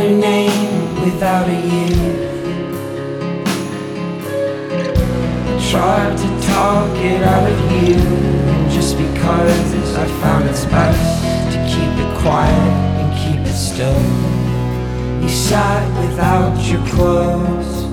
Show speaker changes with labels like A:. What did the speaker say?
A: your name without a you. I tried to talk it out of you, just because I found it's best to keep it quiet and keep it still. You sat without your clothes,